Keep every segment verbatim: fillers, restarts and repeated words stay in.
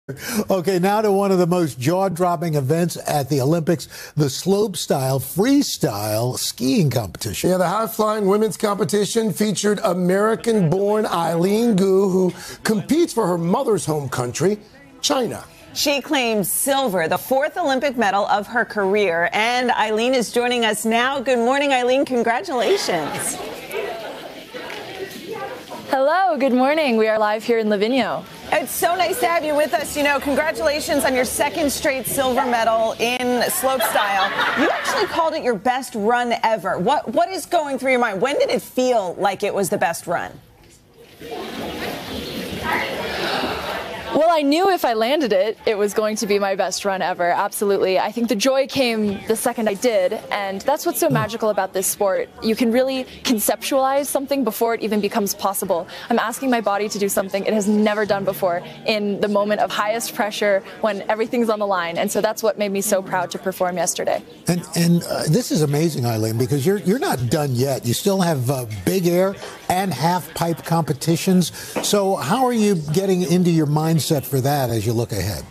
Okay, now to one of the most jaw-dropping events at the Olympics, the slopestyle freestyle skiing competition. Yeah, the high-flying women's competition featured American-born Eileen Gu, who competes for her mother's home country, China. She claims silver, the fourth Olympic medal of her career. And Eileen is joining us now. Good morning, Eileen. Congratulations. Hello, good morning. We are live here in Livigno. It's so nice to have you with us. You know, congratulations on your second straight silver medal in slopestyle. You actually called it your best run ever. What What is going through your mind? When did it feel like it was the best run? Well, I knew if I landed it, it was going to be my best run ever. Absolutely. I think the joy came the second I did, and that's what's so magical about this sport. You can really conceptualize something before it even becomes possible. I'm asking my body to do something it has never done before in the moment of highest pressure when everything's on the line, and so that's what made me so proud to perform yesterday. And and uh, this is amazing, Eileen, because you're you're not done yet. You still have uh, big air and half pipe competitions. So how are you getting into your mindset for that as you look ahead?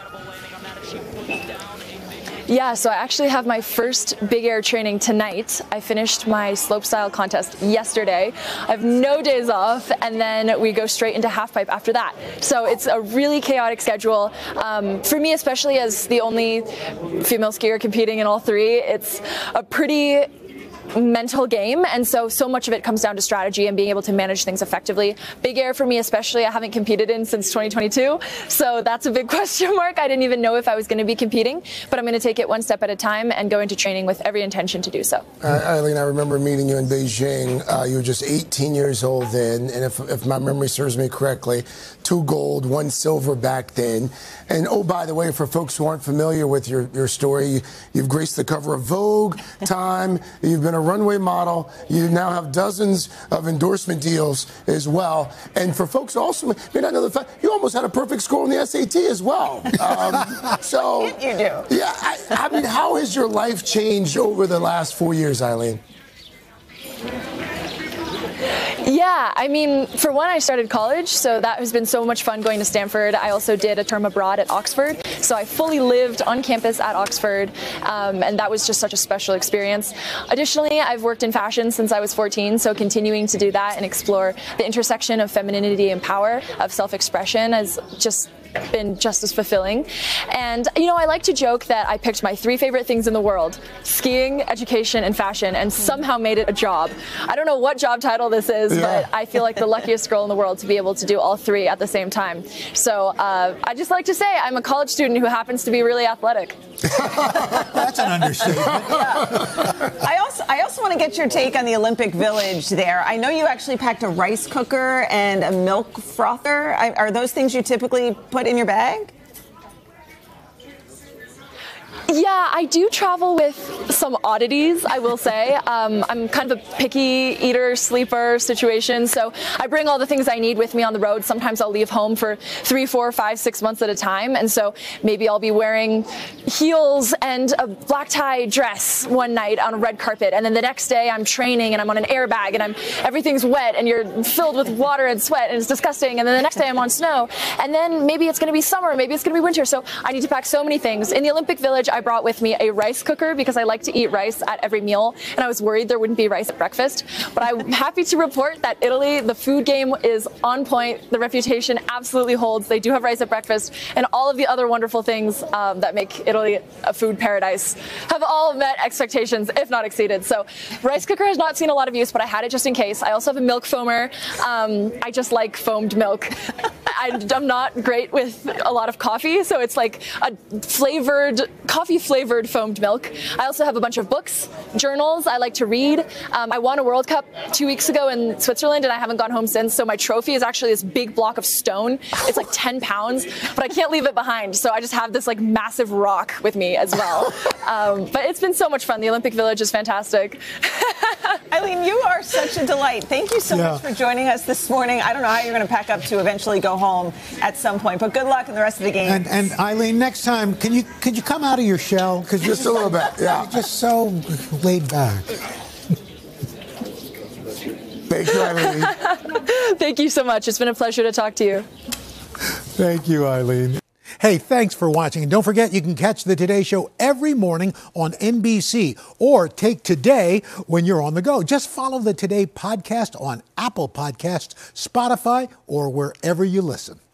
Yeah, so I actually have my first big air training tonight. I finished my slopestyle contest yesterday. I have no days off, and then we go straight into halfpipe after that. So it's a really chaotic schedule. Um, for me, especially as the only female skier competing in all three, it's a pretty mental game, and so so much of it comes down to strategy and being able to manage things effectively. Big air for me especially, I haven't competed in since twenty twenty-two, so that's a big question mark. I didn't even know if I was going to be competing, but I'm going to take it one step at a time and go into training with every intention to do so. Uh, Eileen, I remember meeting you in Beijing. Uh, you were just eighteen years old then, and if, if my memory serves me correctly, two gold, one silver back then. And oh, by the way, for folks who aren't familiar with your, your story, you, you've graced the cover of Vogue, Time, you've been a runway model. You now have dozens of endorsement deals as well. And for folks who also may not know the fact, you almost had a perfect score on the S A T as well. Um, so you do. Yeah, I, I mean, how has your life changed over the last four years, Eileen? Yeah, I mean, for one, I started college, so that has been so much fun going to Stanford. I also did a term abroad at Oxford, so I fully lived on campus at Oxford, um, and that was just such a special experience. Additionally, I've worked in fashion since I was fourteen, so continuing to do that and explore the intersection of femininity and power, of self-expression, has just been just as fulfilling. And, you know, I like to joke that I picked my three favorite things in the world, skiing, education, and fashion, and somehow made it a job. I don't know what job title this is, yeah. but I feel like the luckiest girl in the world to be able to do all three at the same time. So uh, I just like to say I'm a college student who happens to be really athletic. That's an understatement. Yeah. I also, I also want to get your take on the Olympic Village there. I know you actually packed a rice cooker and a milk frother. I, are those things you typically put in your bag? Yeah, I do travel with some oddities, I will say. Um, I'm kind of a picky eater, sleeper situation, so I bring all the things I need with me on the road. Sometimes I'll leave home for three, four, five, six months at a time, and so maybe I'll be wearing heels and a black tie dress one night on a red carpet, and then the next day I'm training and I'm on an airbag and I'm everything's wet and you're filled with water and sweat and it's disgusting, and then the next day I'm on snow, and then maybe it's going to be summer, maybe it's going to be winter, so I need to pack so many things. In the Olympic Village, I brought with me a rice cooker because I like to eat rice at every meal, and I was worried there wouldn't be rice at breakfast. But I'm happy to report that Italy, the food game is on point. The reputation absolutely holds. They do have rice at breakfast, and all of the other wonderful things um, that make Italy a food paradise have all met expectations, if not exceeded. So rice cooker has not seen a lot of use, but I had it just in case. I also have a milk foamer. Um, I just like foamed milk. I, I'm not great with a lot of coffee, so it's like a flavored, coffee-flavored foamed milk. I also have a bunch of books, journals I like to read. Um, I won a World Cup two weeks ago in Switzerland, and I haven't gone home since, so my trophy is actually this big block of stone. It's like ten pounds, but I can't leave it behind, so I just have this like massive rock with me as well. Um, but it's been so much fun. The Olympic Village is fantastic. Eileen, you are such a delight. Thank you so yeah. much for joining us this morning. I don't know how you're going to pack up to eventually go home at some point, but good luck in the rest of the game. And, and Eileen, next time, can you could you come out of your shell? Because just a little bit, yeah. You're just so laid back. Thank you, Eileen. Thank you so much. It's been a pleasure to talk to you. Thank you, Eileen. Hey, thanks for watching. And don't forget, you can catch the Today Show every morning on N B C or take Today when you're on the go. Just follow the Today podcast on Apple Podcasts, Spotify, or wherever you listen.